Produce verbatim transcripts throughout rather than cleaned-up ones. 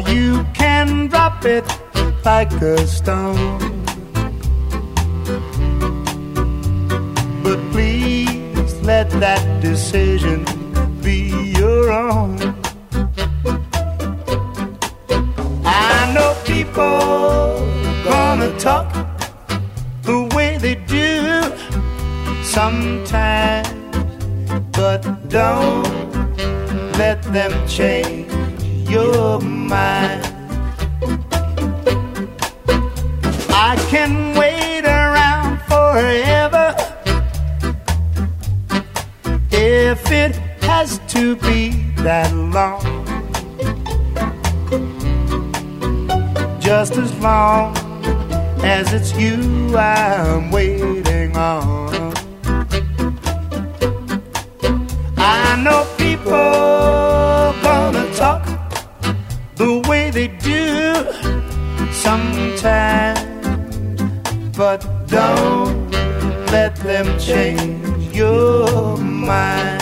you can drop it like a stone. But please let that decision be your own. I know people gonna talk the way they do sometimes, but don't let them change your mind. I can wait around forever if it has to be that long. Just as long as it's you I'm waiting on. I know people gonna talk the way they do sometimes, but don't let them change your mind.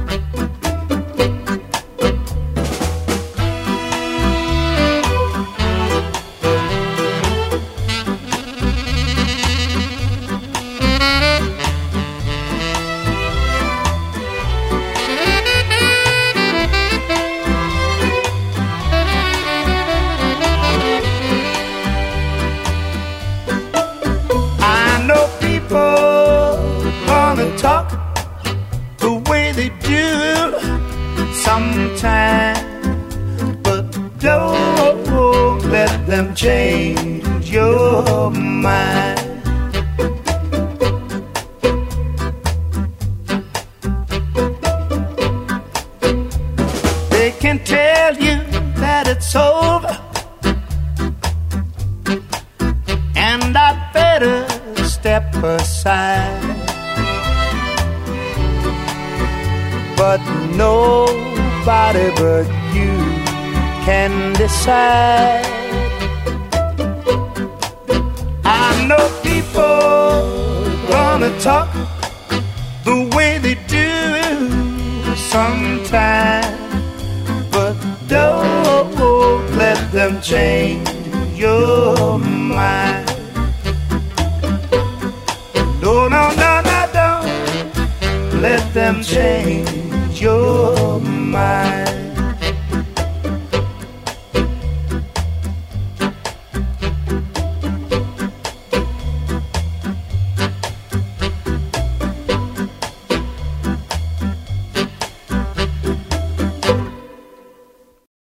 Talk the way they do sometimes, but don't let them change your mind. They can tell you that it's over, and I better step aside. But nobody but you can decide. I know people gonna talk the way they do sometimes, but don't let them change your mind. No, no, no, no, don't let them change your mind.